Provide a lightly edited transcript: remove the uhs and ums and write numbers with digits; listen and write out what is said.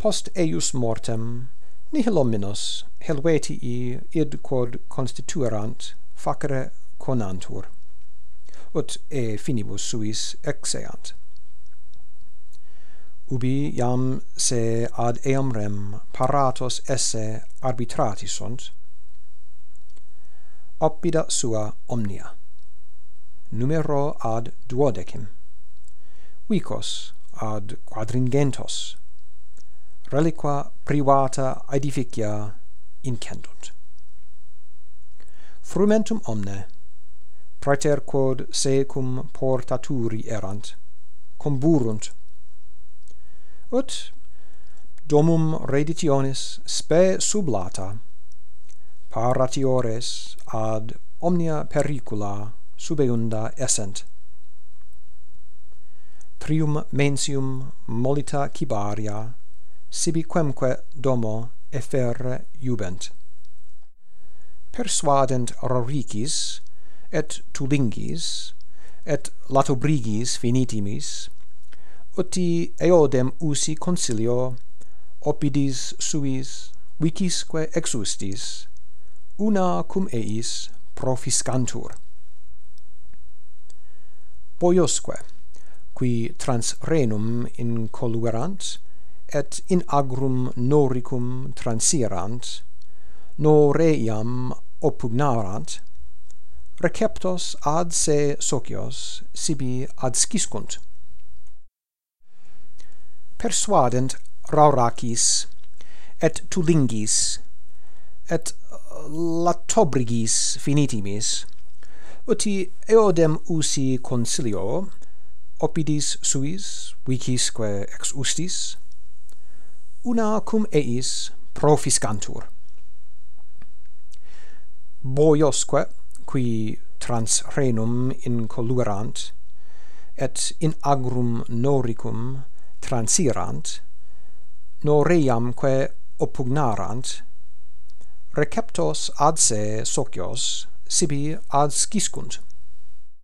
post eius mortem nihil hominos helvetii id quod constituerant facere conantur, ut e finibus suis exeant. Ubi iam se ad eam rem paratos esse arbitrati sunt, oppida sua omnia, numero ad 12, vicos ad quadringentos, reliqua privata aedificia incendunt. Frumentum omne, praeter quod secum portaturi erant, comburunt, ut domum reditionis spe sublata paratiores ad omnia pericula subeunda essent. Trium mensium molita cibaria sibi quemque domo efferre iubent. Persuadent Roricis et Tulingis et Latobrigis finitimis uti eodem usi concilio oppidis suis vicisque exustis una cum eis profiscantur. Boiosque, qui trans Rhenum incoluerant et in agrum Noricum transierant, no reiam opugnarant, receptos ad se socios sibi adsciscunt. Persuadent Rauracis et Tulingis et Latobrigis finitimis uti eodem usi concilio oppidis suis vicisque exustis una cum eis profiscantur. Boiosque, qui trans Rhenum incoluerant et in agrum Noricum transierant, no reiamque opugnarant, receptos ad se socios sibi adsciscunt.